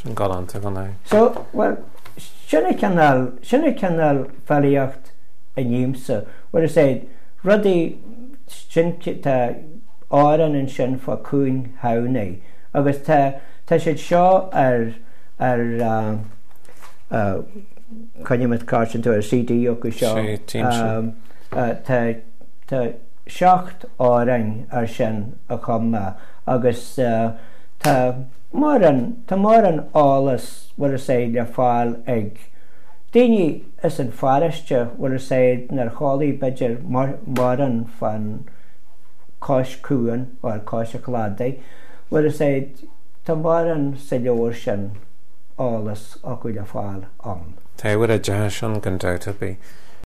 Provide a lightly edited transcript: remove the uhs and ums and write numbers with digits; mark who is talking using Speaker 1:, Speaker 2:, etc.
Speaker 1: galanta gan.
Speaker 2: So, well, sinna canal fallíocht a níomsa, what I said, rudí sin tá áran in sin fa cún hauna, agus tá siad seo ar Conimate Carson to a CD oku seo tá 7 árainn ar sin a chuma agus tá mar an álas what I say le fáil ag daoine is an fariste what I say nar chálaí beidir mar an fan cás cuan or cás chocolate what I say tá mar an sa leor sin álas acu le fáil an.
Speaker 1: Tá bhfuil a deis an gan douta bí.